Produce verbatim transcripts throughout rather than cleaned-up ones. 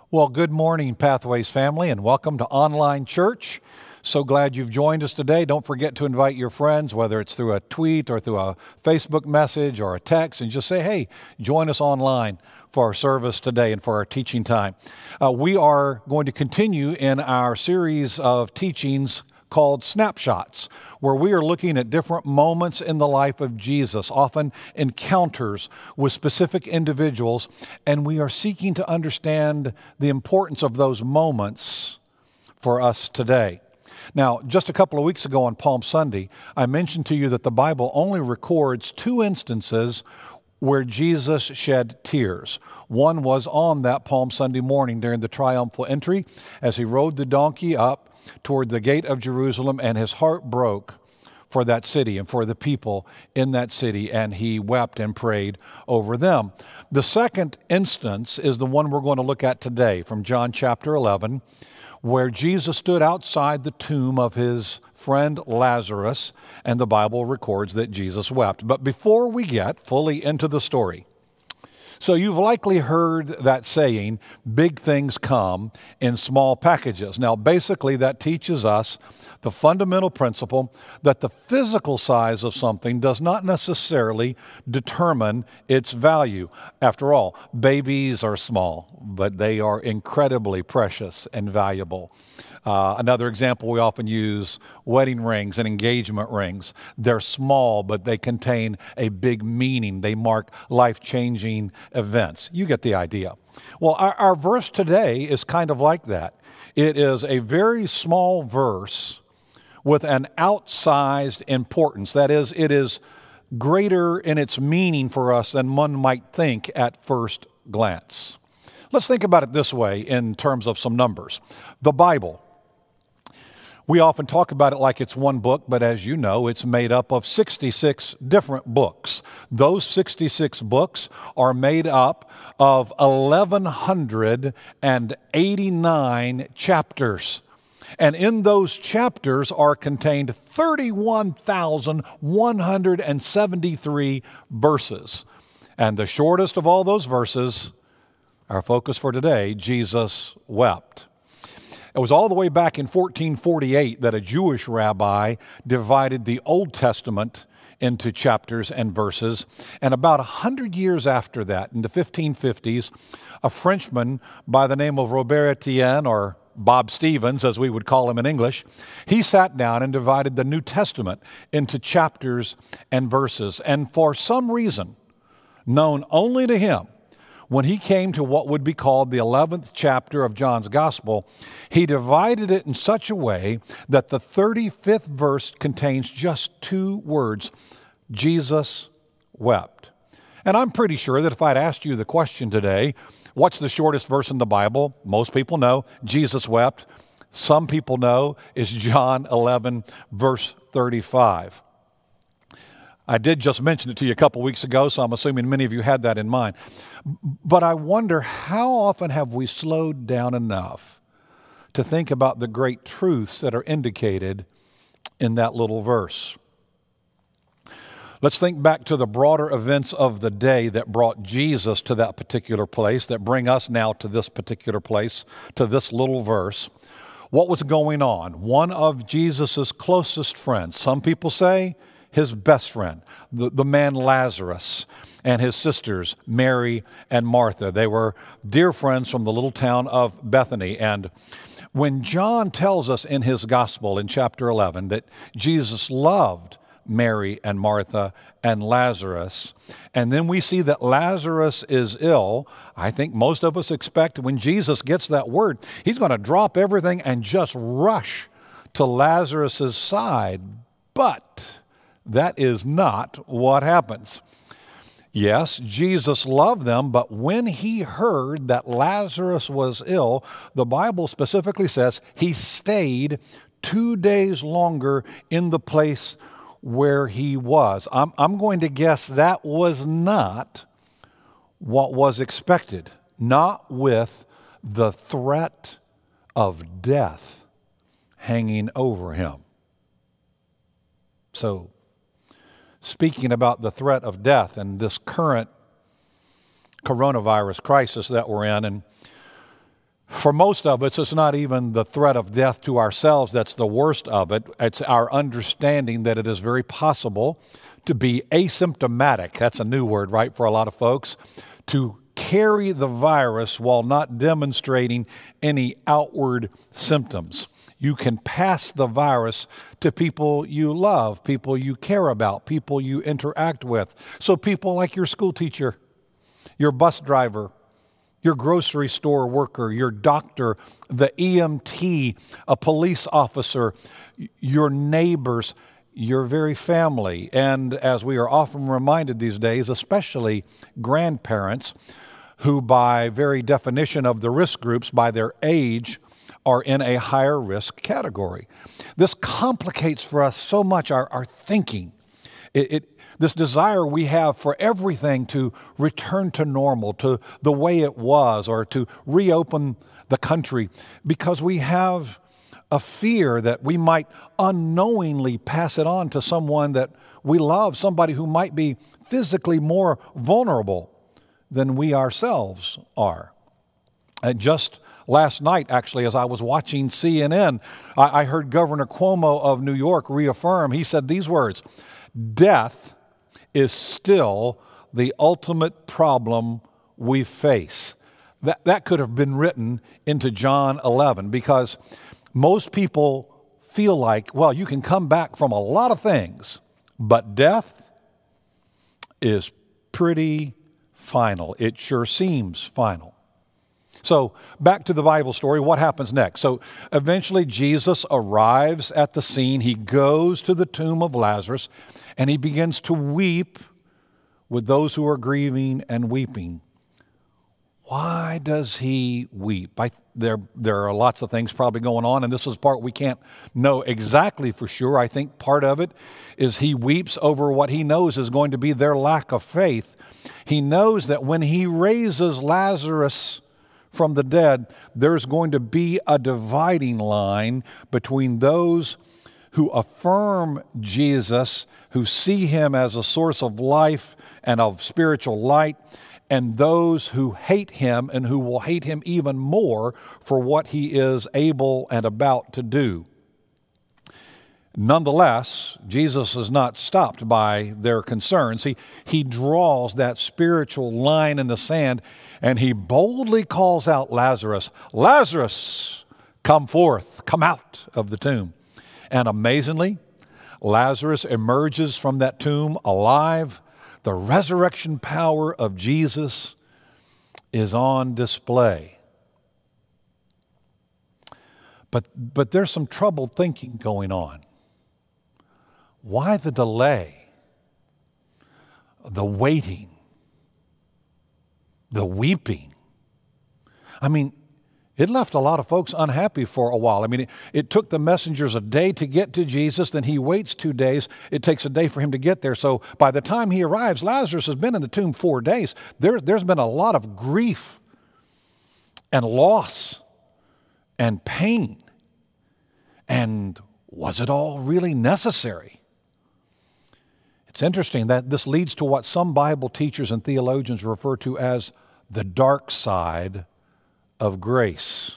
Well, good morning, Pathways family, and welcome to Online Church. So glad you've joined us today. Don't forget to invite your friends, whether it's through a tweet or through a Facebook message or a text, and just say, hey, join us online for our service today and for our teaching time. Uh, we are going to continue in our series of teachings called Snapshots, where we are looking at different moments in the life of Jesus, often encounters with specific individuals, and we are seeking to understand the importance of those moments for us today. Now, just a couple of weeks ago on Palm Sunday, I mentioned to you that the Bible only records two instances where Jesus shed tears. One was on that Palm Sunday morning during the triumphal entry as he rode the donkey up toward the gate of Jerusalem, and his heart broke for that city and for the people in that city, and he wept and prayed over them. The second instance is the one we're going to look at today from John chapter eleven, where Jesus stood outside the tomb of his friend Lazarus, and the Bible records that Jesus wept. But before we get fully into the story, so you've likely heard that saying, big things come in small packages. Now, basically, that teaches us the fundamental principle that the physical size of something does not necessarily determine its value. After all, babies are small, but they are incredibly precious and valuable. Uh, another example we often use, wedding rings and engagement rings. They're small, but they contain a big meaning. They mark life-changing events. You get the idea. Well, our, our verse today is kind of like that. It is a very small verse with an outsized importance. That is, it is greater in its meaning for us than one might think at first glance. Let's think about it this way in terms of some numbers. The Bible. We often talk about it like it's one book, but as you know, it's made up of sixty-six different books. Those sixty-six books are made up of eleven eighty-nine chapters. And in those chapters are contained thirty-one thousand one hundred seventy-three verses. And the shortest of all those verses, our focus for today, Jesus wept. It was all the way back in fourteen forty-eight that a Jewish rabbi divided the Old Testament into chapters and verses. And about one hundred years after that, in the fifteen fifties, a Frenchman by the name of Robert Etienne, or Bob Stevens, as we would call him in English, he sat down and divided the New Testament into chapters and verses. And for some reason, known only to him, when he came to what would be called the eleventh chapter of John's Gospel, he divided it in such a way that the thirty-fifth verse contains just two words, Jesus wept. And I'm pretty sure that if I'd asked you the question today, what's the shortest verse in the Bible? Most people know Jesus wept. Some people know it's John eleven, verse thirty-five. I did just mention it to you a couple weeks ago, so I'm assuming many of you had that in mind. But I wonder, how often have we slowed down enough to think about the great truths that are indicated in that little verse? Let's think back to the broader events of the day that brought Jesus to that particular place, that bring us now to this particular place, to this little verse. What was going on? One of Jesus's closest friends, some people say his best friend, the, the man Lazarus, and his sisters, Mary and Martha. They were dear friends from the little town of Bethany. And when John tells us in his gospel in chapter eleven that Jesus loved Mary and Martha and Lazarus, and then we see that Lazarus is ill, I think most of us expect when Jesus gets that word, he's going to drop everything and just rush to Lazarus's side. But that is not what happens. Yes, Jesus loved them, but when he heard that Lazarus was ill, the Bible specifically says he stayed two days longer in the place where he was. I'm, I'm going to guess that was not what was expected, not with the threat of death hanging over him. So, speaking about the threat of death and this current coronavirus crisis that we're in, and For most of us, it's not even the threat of death to ourselves that's the worst of it. It's our understanding that it is very possible to be asymptomatic. That's a new word, right, for a lot of folks. To carry the virus while not demonstrating any outward symptoms. You can pass the virus to people you love, people you care about, people you interact with. So people like your school teacher, your bus driver, your grocery store worker, your doctor, the E M T, a police officer, your neighbors, your very family. And as we are often reminded these days, especially grandparents, who by very definition of the risk groups, by their age, are in a higher risk category. This complicates for us so much our, our thinking. It, it, this desire we have for everything to return to normal, to the way it was, or to reopen the country, because we have a fear that we might unknowingly pass it on to someone that we love, somebody who might be physically more vulnerable than we ourselves are. And just last night, actually, as I was watching C N N, I, I heard Governor Cuomo of New York reaffirm, he said these words, "Death is still the ultimate problem we face." That, that could have been written into John eleven, because most people feel like, well, you can come back from a lot of things, but death is pretty final. It sure seems final. So back to the Bible story, what happens next? So eventually Jesus arrives at the scene. He goes to the tomb of Lazarus, and he begins to weep with those who are grieving and weeping. Why does he weep? I, there, there are lots of things probably going on, and this is part we can't know exactly for sure. I think part of it is he weeps over what he knows is going to be their lack of faith. He knows that when he raises Lazarus from the dead, there's going to be a dividing line between those who affirm Jesus, who see him as a source of life and of spiritual light, and those who hate him and who will hate him even more for what he is able and about to do. Nonetheless, Jesus is not stopped by their concerns. He, he draws that spiritual line in the sand, and he boldly calls out Lazarus, "Lazarus, come forth, come out of the tomb." And amazingly, Lazarus emerges from that tomb alive. The resurrection power of Jesus is on display. But, but there's some troubled thinking going on. Why the delay? The waiting? The weeping? I mean, it left a lot of folks unhappy for a while. I mean, it, it took the messengers a day to get to Jesus, then he waits two days. It takes a day for him to get there. So by the time he arrives, Lazarus has been in the tomb four days. There, there's been a lot of grief and loss and pain. And was it all really necessary? It's interesting that this leads to what some Bible teachers and theologians refer to as the dark side of grace.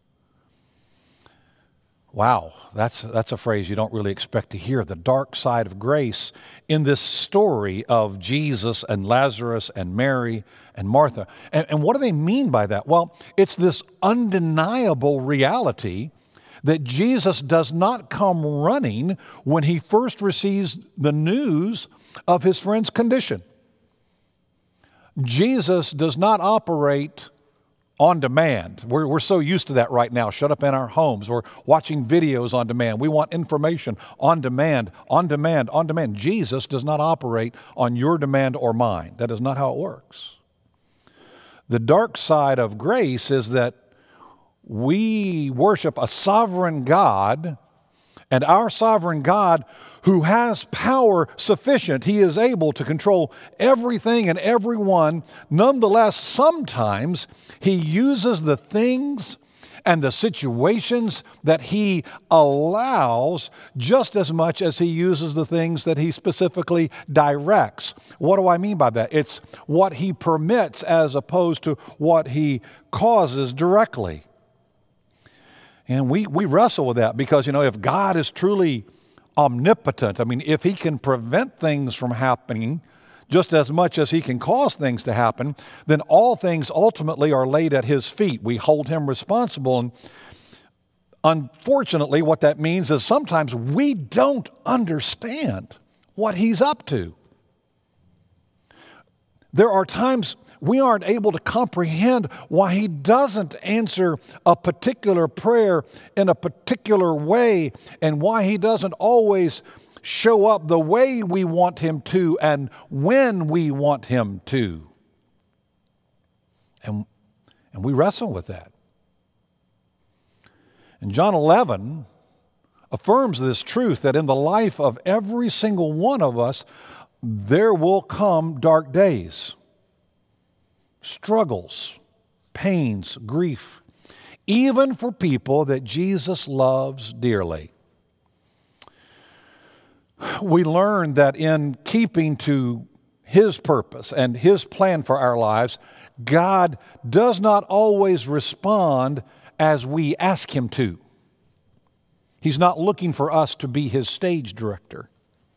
Wow, that's, that's a phrase you don't really expect to hear, the dark side of grace, in this story of Jesus and Lazarus and Mary and Martha. And, and what do they mean by that? Well, it's this undeniable reality that Jesus does not come running when he first receives the news of his friend's condition. Jesus does not operate on demand. We're, we're so used to that right now, shut up in our homes. We're watching videos on demand. We want information on demand, on demand, on demand. Jesus does not operate on your demand or mine. That is not how it works. The dark side of grace is that we worship a sovereign God, and our sovereign God, who has power sufficient, he is able to control everything and everyone. Nonetheless, sometimes he uses the things and the situations that he allows just as much as he uses the things that he specifically directs. What do I mean by that? It's what he permits as opposed to what he causes directly. And we, we wrestle with that because, you know, if God is truly omnipotent, I mean, if he can prevent things from happening just as much as he can cause things to happen, then all things ultimately are laid at his feet. We hold him responsible. And unfortunately, what that means is sometimes we don't understand what he's up to. There are times we aren't able to comprehend why he doesn't answer a particular prayer in a particular way, and why he doesn't always show up the way we want him to and when we want him to. And, and we wrestle with that. And John eleven affirms this truth that in the life of every single one of us, there will come dark days, struggles, pains, grief, even for people that Jesus loves dearly. We learn that in keeping to his purpose and his plan for our lives, God does not always respond as we ask him to. He's not looking for us to be his stage director.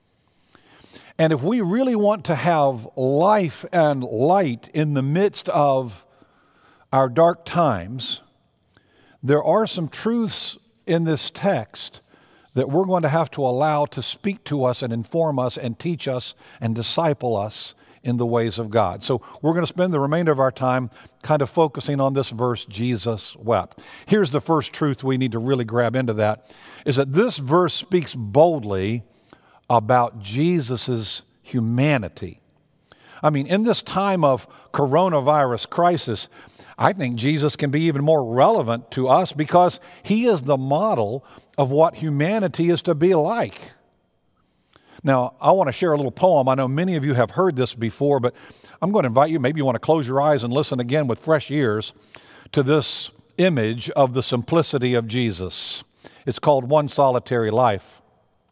And if we really want to have life and light in the midst of our dark times, there are some truths in this text that we're going to have to allow to speak to us and inform us and teach us and disciple us in the ways of God. So we're going to spend the remainder of our time kind of focusing on this verse, Jesus wept. Here's the first truth we need to really grab into that, is that this verse speaks boldly about Jesus' humanity. I mean, in this time of coronavirus crisis, I think Jesus can be even more relevant to us because he is the model of what humanity is to be like. Now, I want to share a little poem. I know many of you have heard this before, but I'm going to invite you, maybe you want to close your eyes and listen again with fresh ears to this image of the simplicity of Jesus. It's called One Solitary Life.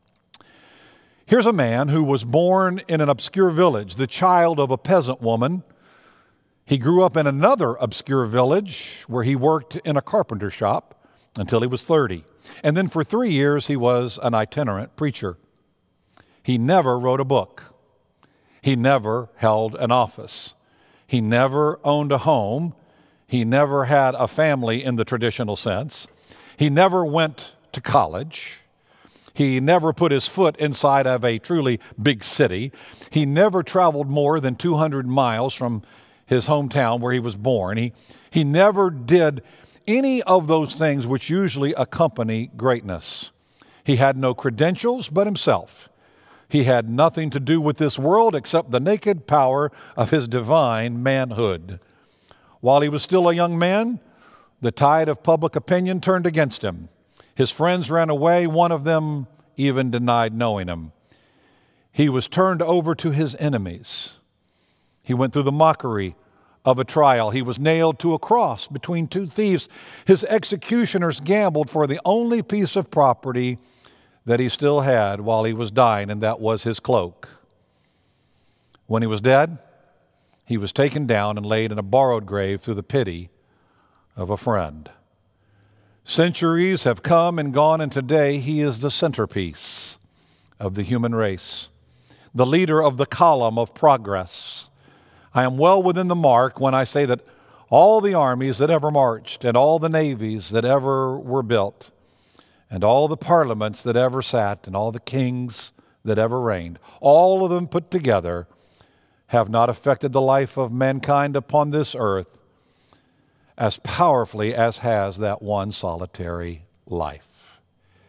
Here's a man who was born in an obscure village, the child of a peasant woman. He grew up in another obscure village where he worked in a carpenter shop until he was thirty. And then for three years, he was an itinerant preacher. He never wrote a book. He never held an office. He never owned a home. He never had a family in the traditional sense. He never went to college. He never put his foot inside of a truly big city. He never traveled more than two hundred miles from his hometown where he was born. He, he never did any of those things which usually accompany greatness. He had no credentials but himself. He had nothing to do with this world except the naked power of his divine manhood. While he was still a young man, the tide of public opinion turned against him. His friends ran away. One of them even denied knowing him. He was turned over to his enemies. He went through the mockery of a trial. He was nailed to a cross between two thieves. His executioners gambled for the only piece of property that he still had while he was dying, and that was his cloak. When he was dead, he was taken down and laid in a borrowed grave through the pity of a friend. Centuries have come and gone, and today he is the centerpiece of the human race, the leader of the column of progress. I am well within the mark when I say that all the armies that ever marched and all the navies that ever were built and all the parliaments that ever sat and all the kings that ever reigned, all of them put together have not affected the life of mankind upon this earth as powerfully as has that one solitary life.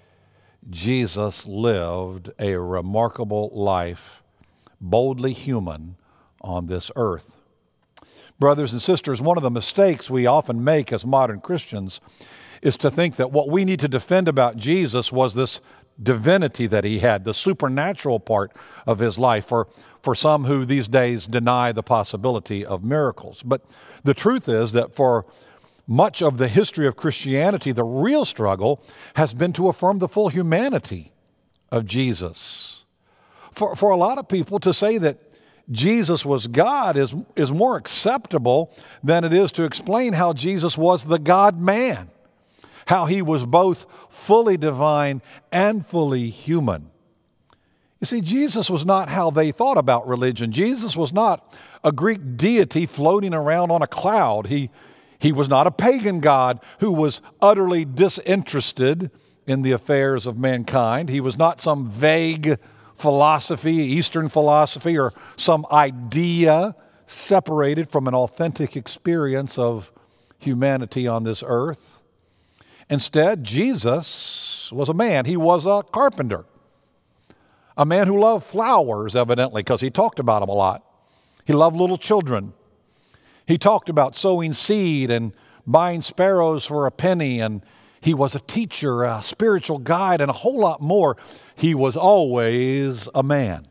Jesus lived a remarkable life, boldly human, on this earth. Brothers and sisters, one of the mistakes we often make as modern Christians is to think that what we need to defend about Jesus was this divinity that he had, the supernatural part of his life, for, for some who these days deny the possibility of miracles. But the truth is that for much of the history of Christianity, the real struggle has been to affirm the full humanity of Jesus. For, for a lot of people to say that Jesus was God is, is more acceptable than it is to explain how Jesus was the God-man, how he was both fully divine and fully human. You see, Jesus was not how they thought about religion. Jesus was not a Greek deity floating around on a cloud. He, he was not a pagan god who was utterly disinterested in the affairs of mankind. He was not some vague philosophy, Eastern philosophy, or some idea separated from an authentic experience of humanity on this earth. Instead, Jesus was a man. He was a carpenter, a man who loved flowers, evidently, because he talked about them a lot. He loved little children. He talked about sowing seed and buying sparrows for a penny, and he was a teacher, a spiritual guide, and a whole lot more. He was always a man.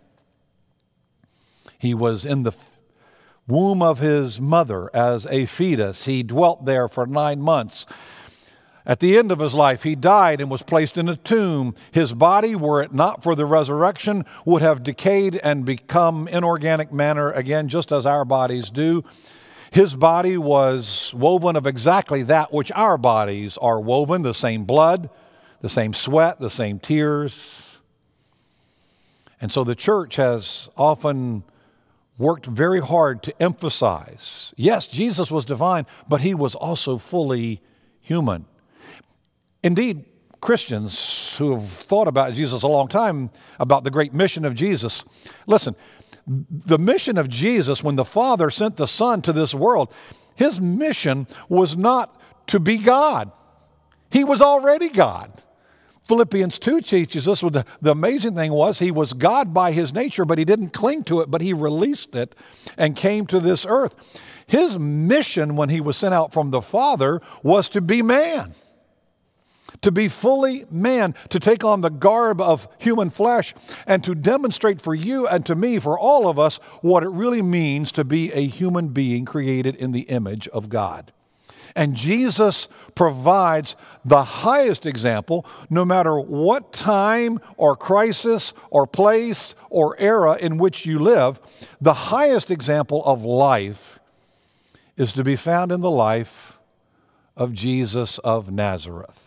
He was in the womb of his mother as a fetus. He dwelt there for nine months. At the end of his life, he died and was placed in a tomb. His body, were it not for the resurrection, would have decayed and become inorganic matter again, just as our bodies do. His body was woven of exactly that which our bodies are woven, the same blood, the same sweat, the same tears. And so the church has often worked very hard to emphasize, yes, Jesus was divine, but he was also fully human. Indeed, Christians who have thought about Jesus a long time, about the great mission of Jesus, listen, the mission of Jesus, when the Father sent the Son to this world, his mission was not to be God. He was already God. Philippians two teaches us, well, the, the amazing thing was he was God by his nature, but he didn't cling to it, but he released it and came to this earth. His mission when he was sent out from the Father was to be man. To be fully man, to take on the garb of human flesh, and to demonstrate for you and to me, for all of us, what it really means to be a human being created in the image of God. And Jesus provides the highest example, no matter what time or crisis or place or era in which you live, the highest example of life is to be found in the life of Jesus of Nazareth.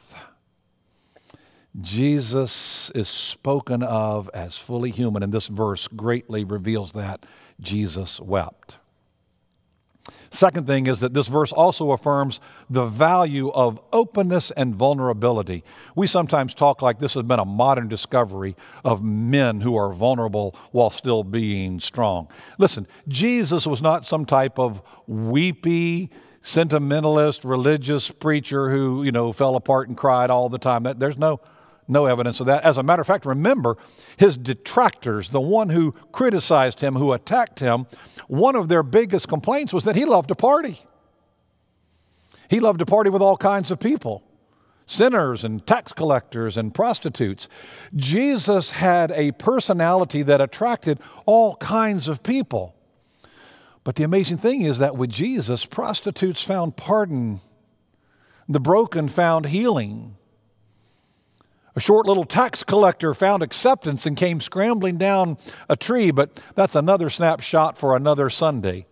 Jesus is spoken of as fully human, and this verse greatly reveals that. Jesus wept. Second thing is that this verse also affirms the value of openness and vulnerability. We sometimes talk like this has been a modern discovery of men who are vulnerable while still being strong. Listen, Jesus was not some type of weepy, sentimentalist, religious preacher who, you know, fell apart and cried all the time. There's no No evidence of that. As a matter of fact, remember, his detractors, the one who criticized him, who attacked him, one of their biggest complaints was that he loved to party. He loved to party with all kinds of people, sinners and tax collectors and prostitutes. Jesus had a personality that attracted all kinds of people. But the amazing thing is that with Jesus, prostitutes found pardon, the broken found healing. A short little tax collector found acceptance and came scrambling down a tree, but that's another snapshot for another Sunday.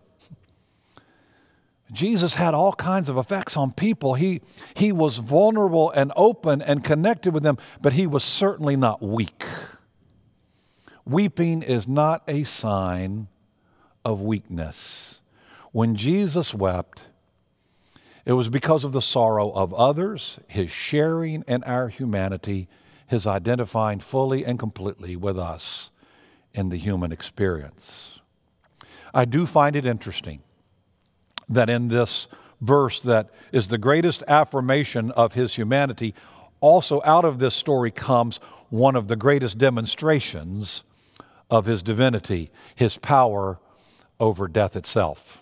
Jesus had all kinds of effects on people. He, he was vulnerable and open and connected with them, but he was certainly not weak. Weeping is not a sign of weakness. When Jesus wept, it was because of the sorrow of others, his sharing in our humanity, his identifying fully and completely with us in the human experience. I do find it interesting that in this verse that is the greatest affirmation of his humanity, also out of this story comes one of the greatest demonstrations of his divinity, his power over death itself.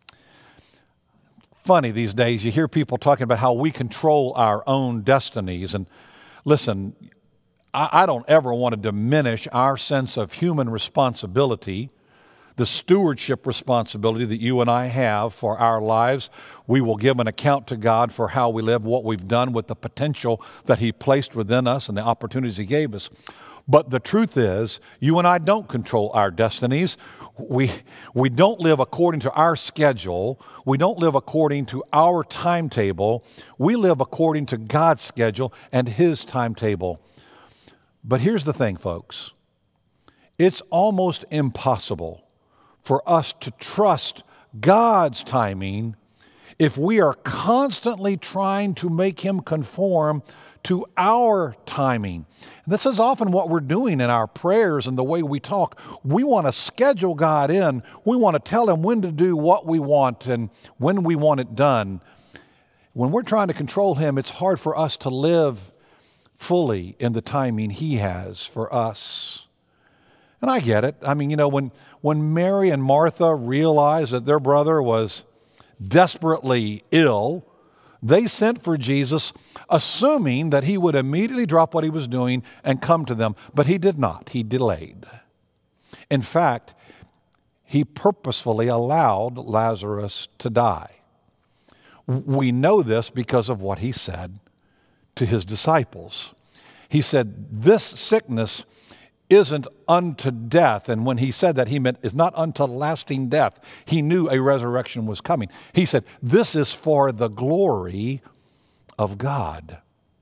Funny these days, you hear people talking about how we control our own destinies. And listen, I, I don't ever want to diminish our sense of human responsibility, the stewardship responsibility that you and I have for our lives. We will give an account to God for how we live, what we've done with the potential that He placed within us and the opportunities He gave us. But the truth is, you and I don't control our destinies. We, we don't live according to our schedule. We don't live according to our timetable. We live according to God's schedule and His timetable. But here's the thing, folks. It's almost impossible for us to trust God's timing if we are constantly trying to make Him conform to our timing. This is often what we're doing in our prayers and the way we talk. We want to schedule God in. We want to tell Him when to do what we want and when we want it done. When we're trying to control Him, it's hard for us to live fully in the timing He has for us. And I get it. I mean, you know, when, when Mary and Martha realized that their brother was desperately ill, they sent for Jesus, assuming that He would immediately drop what He was doing and come to them. But He did not. He delayed. In fact, He purposefully allowed Lazarus to die. We know this because of what He said to His disciples. He said, this sickness isn't unto death. And when He said that, He meant it's not unto lasting death. He knew a resurrection was coming. He said, this is for the glory of God.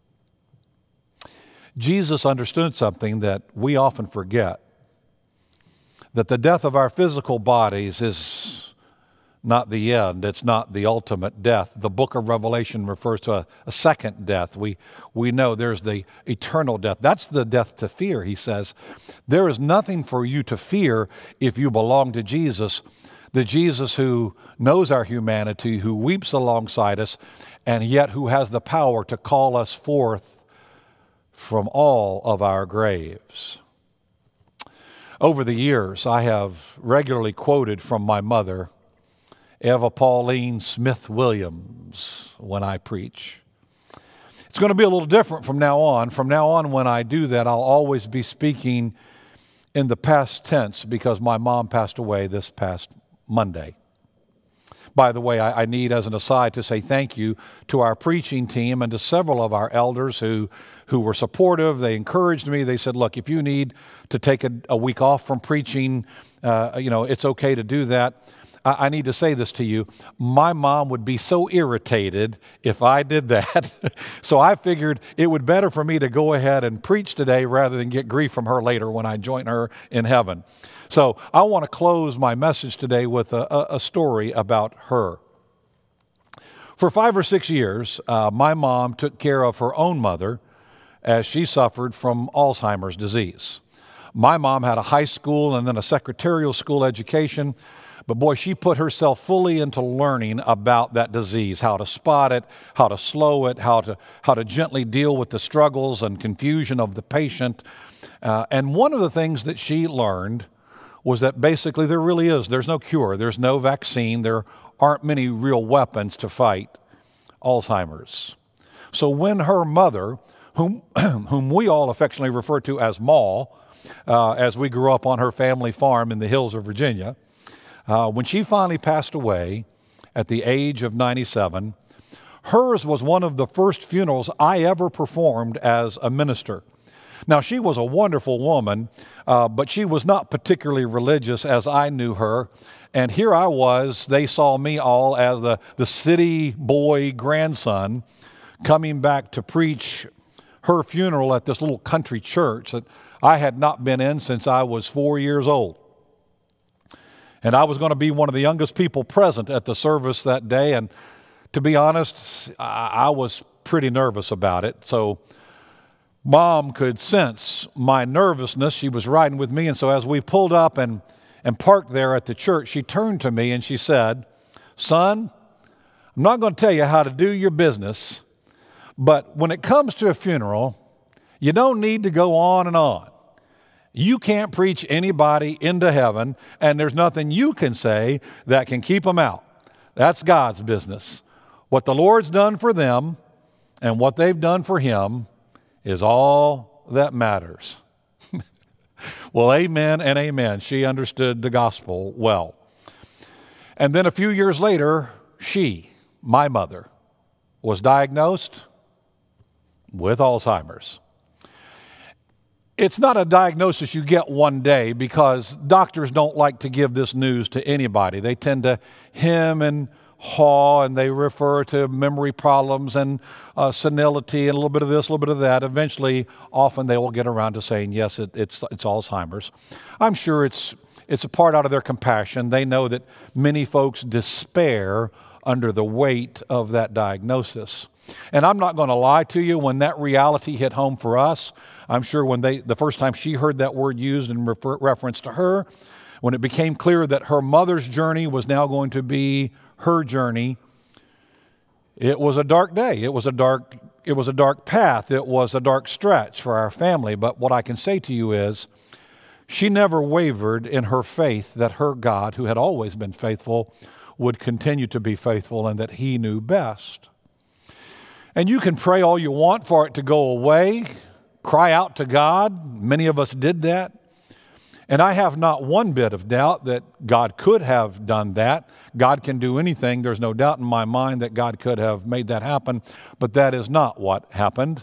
Jesus understood something that we often forget, that the death of our physical bodies is not the end. It's not the ultimate death. The book of Revelation refers to a, a second death. We, we know there's the eternal death. That's the death to fear, He says. There is nothing for you to fear if you belong to Jesus, the Jesus who knows our humanity, who weeps alongside us, and yet who has the power to call us forth from all of our graves. Over the years, I have regularly quoted from my mother, Eva Pauline Smith Williams, when I preach. It's going to be a little different from now on. From now on, when I do that, I'll always be speaking in the past tense because my mom passed away this past Monday. By the way, I, I need, as an aside, to say thank you to our preaching team and to several of our elders who, who were supportive. They encouraged me. They said, look, if you need to take a, a week off from preaching, uh, you know, it's okay to do that. I need to say this to you. My mom would be so irritated if I did that. So I figured it would better for me to go ahead and preach today rather than get grief from her later when I join her in heaven. So I want to close my message today with a, a story about her. For five or six years, uh, my mom took care of her own mother as she suffered from Alzheimer's disease. My mom had a high school and then a secretarial school education. But boy, she put herself fully into learning about that disease, how to spot it, how to slow it, how to how to gently deal with the struggles and confusion of the patient. Uh, and one of the things that she learned was that basically there really is, there's no cure, there's no vaccine, there aren't many real weapons to fight Alzheimer's. So when her mother, whom, whom we all affectionately refer to as Ma, uh, as we grew up on her family farm in the hills of Virginia, Uh, when she finally passed away at the age of ninety-seven, hers was one of the first funerals I ever performed as a minister. Now, she was a wonderful woman, uh, but she was not particularly religious as I knew her. And here I was, they saw me all as the, the city boy grandson coming back to preach her funeral at this little country church that I had not been in since I was four years old. And I was going to be one of the youngest people present at the service that day. And to be honest, I, I was pretty nervous about it. So Mom could sense my nervousness. She was riding with me. And so as we pulled up and, and parked there at the church, she turned to me and she said, "Son, I'm not going to tell you how to do your business, but when it comes to a funeral, you don't need to go on and on. You can't preach anybody into heaven, and there's nothing you can say that can keep them out. That's God's business. What the Lord's done for them and what they've done for Him is all that matters." Well, amen and amen. She understood the gospel well. And then a few years later, she, my mother, was diagnosed with Alzheimer's. It's not a diagnosis you get one day because doctors don't like to give this news to anybody. They tend to hem and haw, and they refer to memory problems and uh, senility and a little bit of this, a little bit of that. Eventually, often they will get around to saying, yes, it, it's, it's Alzheimer's. I'm sure it's, it's a part out of their compassion. They know that many folks despair under the weight of that diagnosis. And I'm not going to lie to you, when that reality hit home for us, I'm sure when they, the first time she heard that word used in refer, reference to her, when it became clear that her mother's journey was now going to be her journey, it was a dark day. It was a dark, it was a dark path. It was a dark stretch for our family. But what I can say to you is, she never wavered in her faith that her God, who had always been faithful, would continue to be faithful and that he knew best. And you can pray all you want for it to go away, cry out to God. Many of us did that. And I have not one bit of doubt that God could have done that. God can do anything. There's no doubt in my mind that God could have made that happen, but that is not what happened.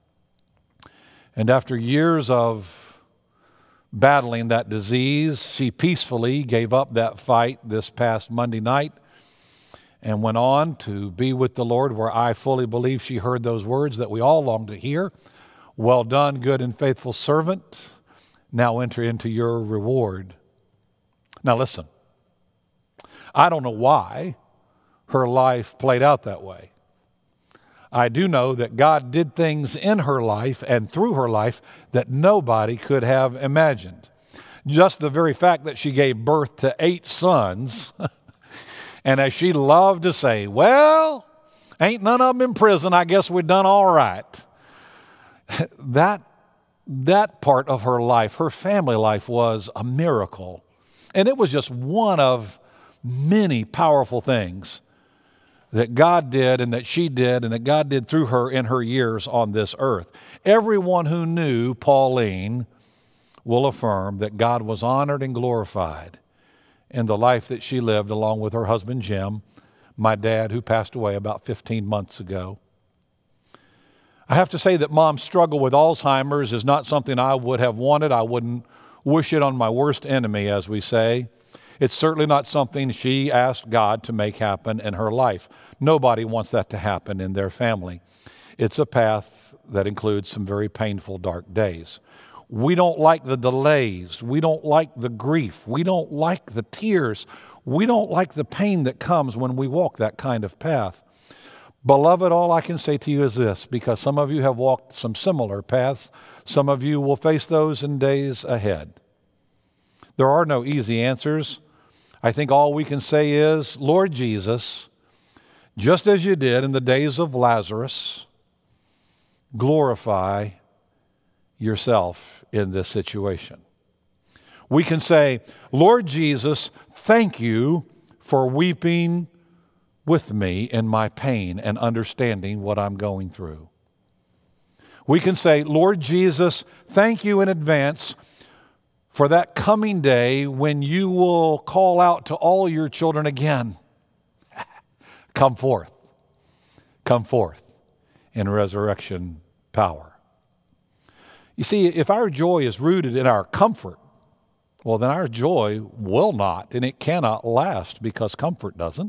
And after years of battling that disease, she peacefully gave up that fight this past Monday night and went on to be with the Lord, where I fully believe she heard those words that we all long to hear. Well done, good and faithful servant. Now enter into your reward. Now listen, I don't know why her life played out that way. I do know that God did things in her life and through her life that nobody could have imagined. Just the very fact that she gave birth to eight sons, and as she loved to say, well, ain't none of them in prison, I guess we've done all right. That That part of her life, her family life, was a miracle. And it was just one of many powerful things that God did and that she did and that God did through her in her years on this earth. Everyone who knew Pauline will affirm that God was honored and glorified in the life that she lived along with her husband Jim, my dad, who passed away about fifteen months ago. I have to say that Mom's struggle with Alzheimer's is not something I would have wanted. I wouldn't wish it on my worst enemy, as we say. It's certainly not something she asked God to make happen in her life. Nobody wants that to happen in their family. It's a path that includes some very painful, dark days. We don't like the delays. We don't like the grief. We don't like the tears. We don't like the pain that comes when we walk that kind of path. Beloved, all I can say to you is this, because some of you have walked some similar paths. Some of you will face those in days ahead. There are no easy answers. I think all we can say is, Lord Jesus, just as you did in the days of Lazarus, glorify yourself in this situation. We can say, Lord Jesus, thank you for weeping with me in my pain and understanding what I'm going through. We can say, Lord Jesus, thank you in advance for that coming day when you will call out to all your children again. Come forth. Come forth in resurrection power. You see, if our joy is rooted in our comfort, well, then our joy will not and it cannot last, because comfort doesn't.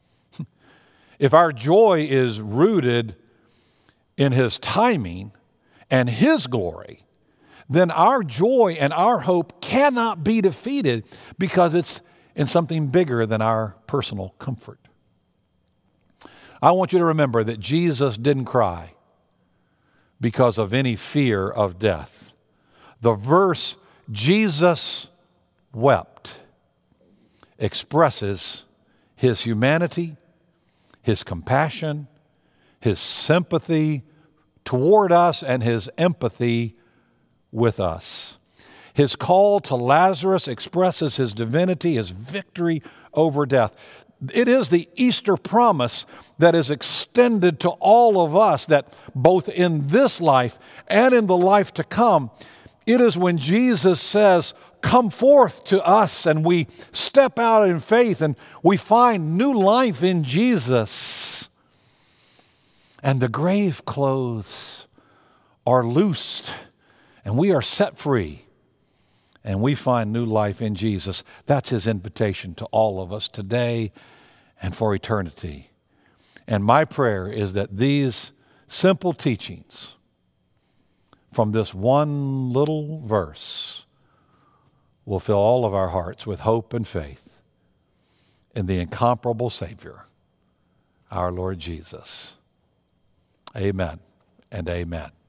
If our joy is rooted in His timing and His glory, then our joy and our hope cannot be defeated, because it's in something bigger than our personal comfort. I want you to remember that Jesus didn't cry because of any fear of death. The verse, Jesus wept, expresses His humanity, His compassion, His sympathy toward us, and His empathy with us. His call to Lazarus expresses His divinity, His victory over death. It is the Easter promise that is extended to all of us, that both in this life and in the life to come, It is when Jesus says, come forth to us, and we step out in faith and we find new life in Jesus. And the grave clothes are loosed and we are set free and we find new life in Jesus. That's his invitation to all of us today and for eternity. And my prayer is that these simple teachings from this one little verse will fill all of our hearts with hope and faith in the incomparable Savior, our Lord Jesus. Amen and amen.